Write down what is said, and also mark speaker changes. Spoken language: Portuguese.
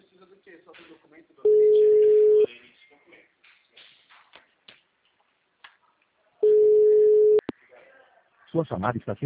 Speaker 1: precisa do quê? Só do documento do início?
Speaker 2: Sua chamada está sendo